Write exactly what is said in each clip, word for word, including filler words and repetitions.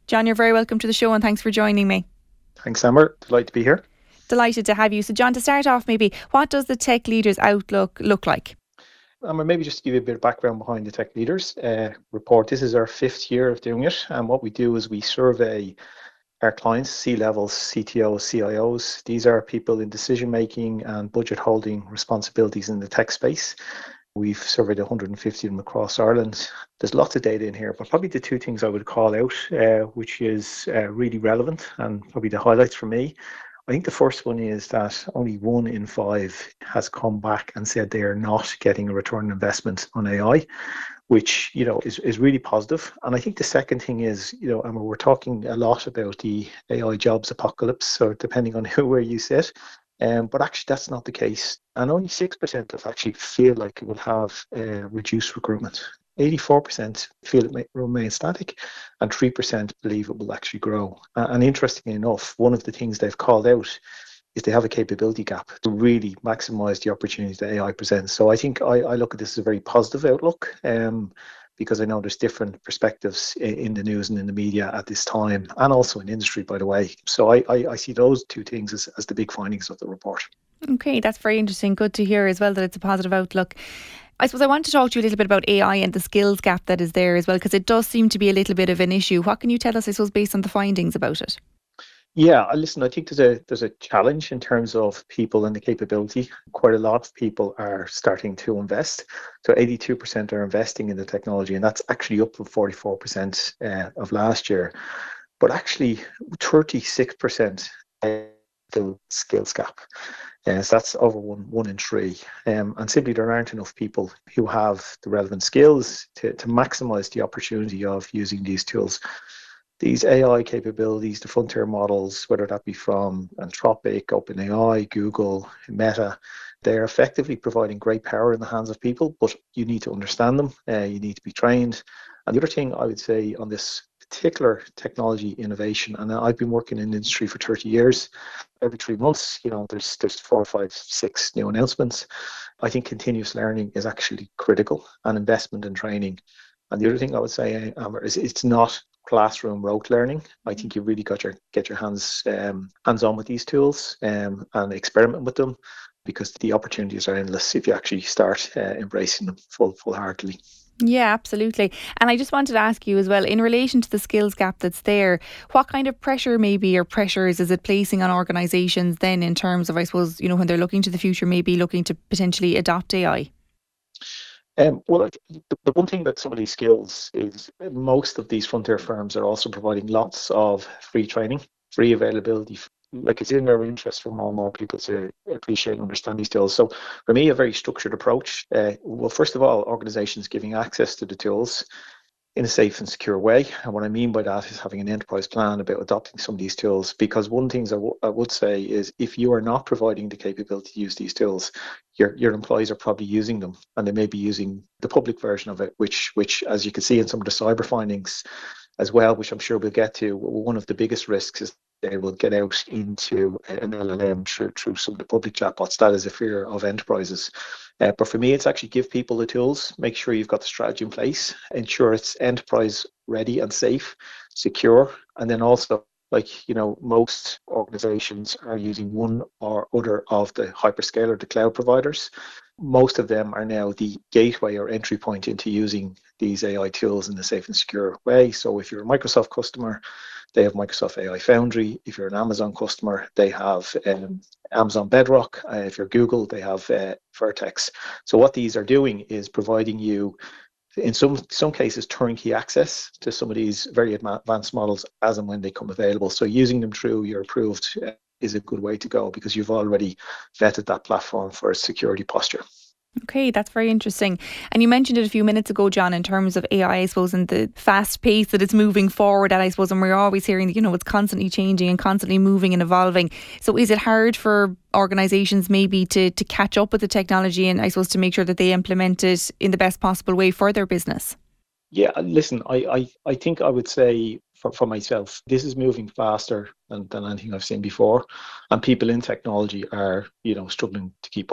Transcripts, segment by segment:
John, you're very welcome to the show and thanks for joining me. Thanks, Amber. Delighted to be here. Delighted to have you. So, John, to start off, maybe, what does the Tech Leaders Outlook look like? Amber, maybe just to give you a bit of background behind the Tech Leaders uh, report. This is our fifth year of doing it. And what we do is we survey our clients, C-levels, C T Os, C I Os. These are people in decision-making and budget holding responsibilities in the tech space. We've surveyed one hundred fifty of them across Ireland. There's lots of data in here, but probably the two things I would call out, uh, which is uh, really relevant and probably the highlights for me. I think the first one is that only one in five has come back and said they are not getting a return on investment on A I, which, you know, is, is really positive. And I think the second thing is, you know, and we're talking a lot about the A I jobs apocalypse, so depending on who where you sit. Um, but actually, that's not the case. And only six percent of actually feel like it will have uh, reduced recruitment. eighty-four percent feel it may remain static, and three percent believe it will actually grow. Uh, and interestingly enough, one of the things they've called out is they have a capability gap to really maximize the opportunities that A I presents. So I think I, I look at this as a very positive outlook. Um, because I know there's different perspectives in the news and in the media at this time, and also in industry, by the way. So I, I, I see those two things as, as the big findings of the report. Okay, that's very interesting. Good to hear as well that it's a positive outlook. I suppose I want to talk to you a little bit about A I and the skills gap that is there as well, because it does seem to be a little bit of an issue. What can you tell us, I suppose, based on the findings about it? Yeah, listen, I think there's a there's a challenge in terms of people and the capability. Quite a lot of people are starting to invest. So eighty-two percent are investing in the technology, and that's actually up from forty-four percent uh, of last year. But actually, thirty-six percent the skills gap. Yes, that's over one one in three. Um, and simply there aren't enough people who have the relevant skills to, to maximize the opportunity of using these tools. These A I capabilities, the frontier models, whether that be from Anthropic, OpenAI, Google, Meta, they're effectively providing great power in the hands of people, but you need to understand them, uh, you need to be trained. And the other thing I would say on this particular technology innovation, and I've been working in the industry for thirty years, every three months, you know, there's there's four, five, six new announcements. I think continuous learning is actually critical, and investment in training. And the other thing I would say, Amber, is it's not classroom rote learning. I think you really got your get your hands um, hands on with these tools um, and experiment with them, because the opportunities are endless if you actually start uh, embracing them full full heartedly. Yeah, absolutely. And I just wanted to ask you as well, in relation to the skills gap that's there, what kind of pressure maybe or pressures is it placing on organisations then in terms of, I suppose, you know, when they're looking to the future, maybe looking to potentially adopt A I? Um, well, like, the, the one thing about some of these skills is most of these frontier firms are also providing lots of free training, free availability. Like, it's in their interest for more and more people to appreciate and understand these tools. So for me, a very structured approach. Uh, well, first of all, organizations giving access to the tools in a safe and secure way. And what I mean by that is having an enterprise plan about adopting some of these tools. Because one thing I, w- I would say is if you are not providing the capability to use these tools, your, your employees are probably using them, and they may be using the public version of it, which, which, as you can see in some of the cyber findings as well, which I'm sure we'll get to, one of the biggest risks is they will get out into an L L M through, through some of the public chatbots. That is a fear of enterprises. Uh, but for me, it's actually give people the tools, make sure you've got the strategy in place, ensure it's enterprise ready and safe, secure, and then also, like, you know, most organizations are using one or other of the hyperscaler, the cloud providers. Most of them are now the gateway or entry point into using these A I tools in a safe and secure way. So if you're a Microsoft customer, they have Microsoft A I Foundry. If you're an Amazon customer, they have um, Amazon Bedrock. Uh, if you're Google, they have uh, Vertex. So what these are doing is providing you, in some some cases, turnkey access to some of these very advanced models as and when they come available. So using them through your approved uh, is a good way to go, because you've already vetted that platform for a security posture. Okay, that's very interesting. And you mentioned it a few minutes ago, John, in terms of A I, I suppose, and the fast pace that it's moving forward at, I suppose, and we're always hearing that, you know, it's constantly changing and constantly moving and evolving. So is it hard for organisations maybe to, to catch up with the technology and, I suppose, to make sure that they implement it in the best possible way for their business? Yeah, listen, I, I, I think I would say for, for myself, this is moving faster than, than anything I've seen before. And people in technology are, you know, struggling to keep up.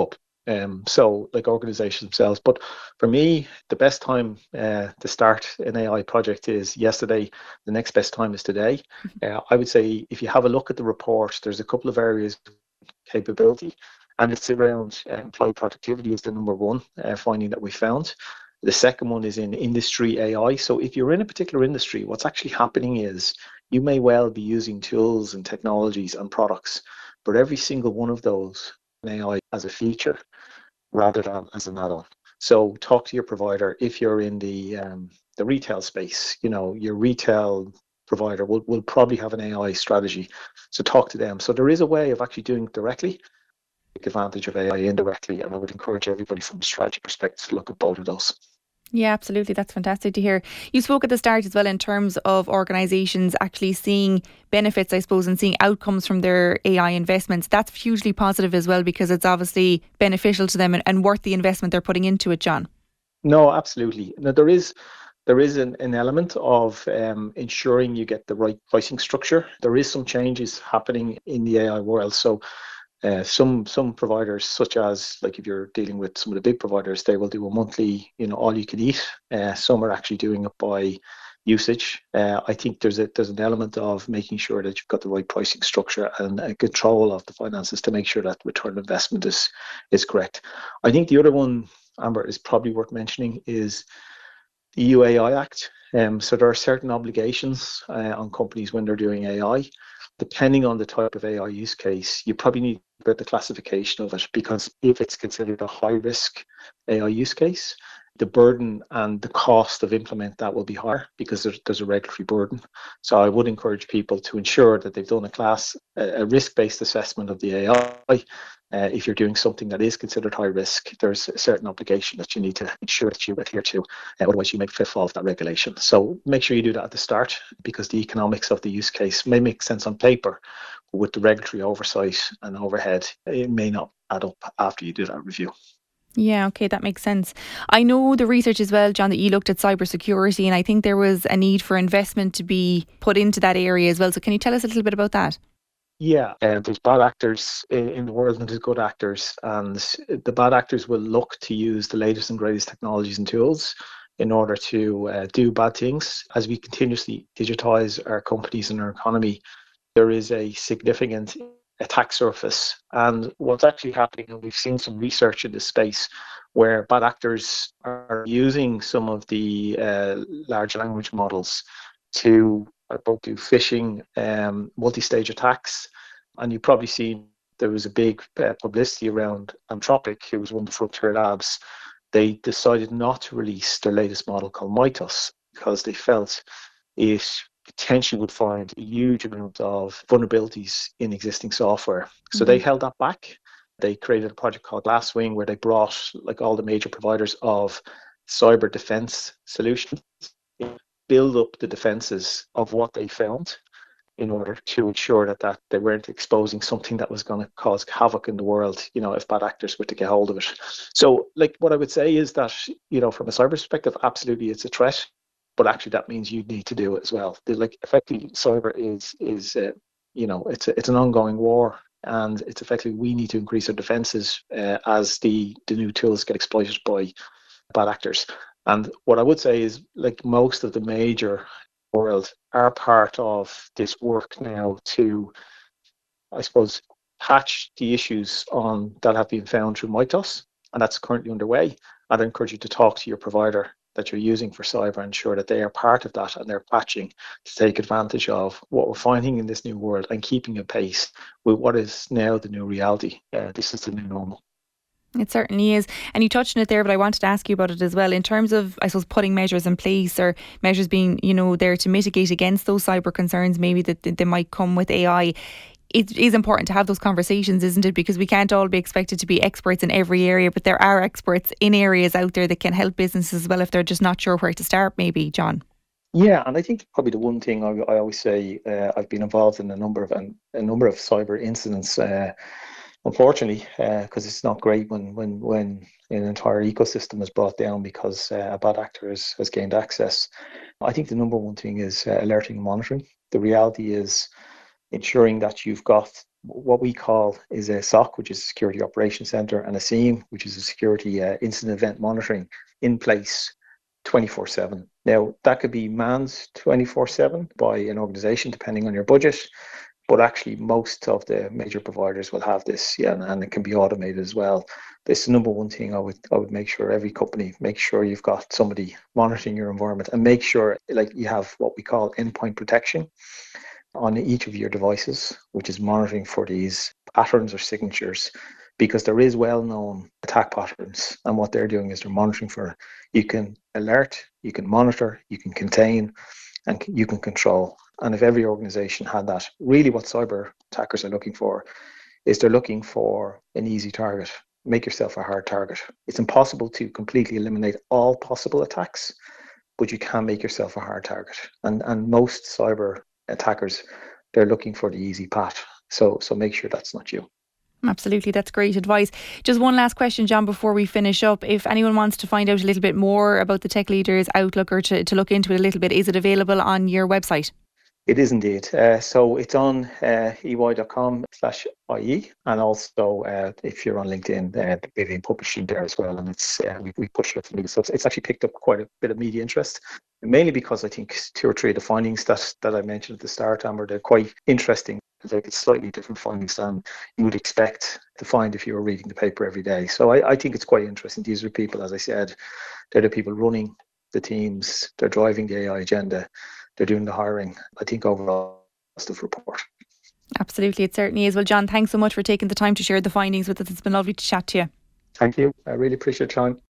Um, so like organizations themselves. But for me, the best time uh, to start an A I project is yesterday. The next best time is today. Uh, I would say if you have a look at the report, there's a couple of areas of capability, and it's around uh, employee productivity is the number one uh, finding that we found. The second one is in industry A I. So if you're in a particular industry, what's actually happening is you may well be using tools and technologies and products, but every single one of those A I as a feature rather than as an add-on. So talk to your provider if you're in the um, the retail space. You know, your retail provider will, will probably have an A I strategy. So talk to them. So there is a way of actually doing it directly, take advantage of A I indirectly, and I would encourage everybody from a strategy perspective to look at both of those. Yeah, absolutely. That's fantastic to hear. You spoke at the start as well in terms of organisations actually seeing benefits, I suppose, and seeing outcomes from their A I investments. That's hugely positive as well because it's obviously beneficial to them and, and worth the investment they're putting into it, John. No, absolutely. Now there is there is an, an element of um, ensuring you get the right pricing structure. There is some changes happening in the A I world. So Uh, some some providers, such as like if you're dealing with some of the big providers, they will do a monthly, you know, all you can eat. Uh, some are actually doing it by usage. Uh, I think there's a there's an element of making sure that you've got the right pricing structure and uh, control of the finances to make sure that return on investment is is correct. I think the other one, Amber, is probably worth mentioning is the E U A I Act. Um, so there are certain obligations uh, on companies when they're doing A I. Depending on the type of A I use case, you probably need to about the classification of it because if it's considered a high risk A I use case, the burden and the cost of implement that will be higher because there's, there's a regulatory burden. So I would encourage people to ensure that they've done a class, a risk-based assessment of the A I. Uh, if you're doing something that is considered high risk, there's a certain obligation that you need to ensure that you adhere to. Uh, otherwise, you may fall off that regulation. So make sure you do that at the start because the economics of the use case may make sense on paper, but with the regulatory oversight and overhead, it may not add up after you do that review. Yeah, okay, that makes sense. I know the research as well, John, that you looked at cybersecurity, and I think there was a need for investment to be put into that area as well. So can you tell us a little bit about that? Yeah, uh, there's bad actors in, in the world and there's good actors, and the bad actors will look to use the latest and greatest technologies and tools in order to uh, do bad things. As we continuously digitize our companies and our economy, there is a significant attack surface. And what's actually happening, and we've seen some research in this space where bad actors are using some of the uh, large language models to uh, both do phishing, um, multi-stage attacks, and you've probably seen there was a big uh, publicity around Anthropic, who was one of the frontier labs. They decided not to release their latest model called Mythos because they felt it potentially would find a huge amount of vulnerabilities in existing software. So Mm-hmm. they held that back. They created a project called Glasswing where they brought like all the major providers of cyber defense solutions, build up the defenses of what they found in order to ensure that, that they weren't exposing something that was going to cause havoc in the world, you know, if bad actors were to get hold of it. So, like, what I would say is that, you know, from a cyber perspective, absolutely it's a threat, but actually that means you need to do it as well. The, like, effectively, cyber is, is uh, you know, it's, a, it's an ongoing war, and it's effectively we need to increase our defenses uh, as the, the new tools get exploited by bad actors. And what I would say is, like, most of the major world are part of this work now to, I suppose, patch the issues on that have been found through Mythos, and that's currently underway. I'd encourage you to talk to your provider that you're using for cyber and ensure that they are part of that and they're patching to take advantage of what we're finding in this new world and keeping a pace with what is now the new reality. Uh, this is the new normal. It certainly is. And you touched on it there, but I wanted to ask you about it as well. In terms of, I suppose, putting measures in place or measures being, you know, there to mitigate against those cyber concerns maybe that they might come with A I. It is important to have those conversations, isn't it? Because we can't all be expected to be experts in every area, but there are experts in areas out there that can help businesses as well if they're just not sure where to start, maybe, John. Yeah, and I think probably the one thing I, I always say, uh, I've been involved in a number of an, a number of cyber incidents. Uh, unfortunately, because uh, it's not great when when when an entire ecosystem is brought down because uh, a bad actor has, has gained access. I think the number one thing is uh, alerting and monitoring. The reality is ensuring that you've got what we call is a S O C, which is a Security Operations Center, and a S I E M, which is a Security uh, Incident Event Monitoring, in place twenty-four seven. Now, that could be manned twenty-four seven by an organization, depending on your budget. But actually, most of the major providers will have this, yeah, and, and it can be automated as well. This is the number one thing I would I would make sure every company make sure you've got somebody monitoring your environment, and make sure like you have what we call endpoint protection on each of your devices, which is monitoring for these patterns or signatures, because there is well-known attack patterns, and what they're doing is they're monitoring for it. You can alert, you can monitor, you can contain, and you can control. And if every organization had that, really what cyber attackers are looking for is they're looking for an easy target. Make yourself a hard target. It's impossible to completely eliminate all possible attacks, but you can make yourself a hard target. And and most cyber attackers, they're looking for the easy path. So so make sure that's not you. Absolutely, that's great advice. Just one last question, John, before we finish up. If anyone wants to find out a little bit more about the Tech Leaders Outlook, or to, to look into it a little bit, is it available on your website? It is indeed. Uh, so it's on uh, ey.com slash IE, and also uh, if you're on LinkedIn, uh, we've been publishing there as well, and it's uh, we, we push it for me. So it's, it's actually picked up quite a bit of media interest, mainly because I think two or three of the findings that, that I mentioned at the start, Amber, they're quite interesting. Like, it's slightly different findings than you would expect to find if you were reading the paper every day. So I, I think it's quite interesting. These are people, as I said, they're the people running the teams, they're driving the A I agenda, they're doing the hiring. I think overall, positive report. Absolutely, it certainly is. Well, John, thanks so much for taking the time to share the findings with us. It's been lovely to chat to you. Thank you. I really appreciate your time.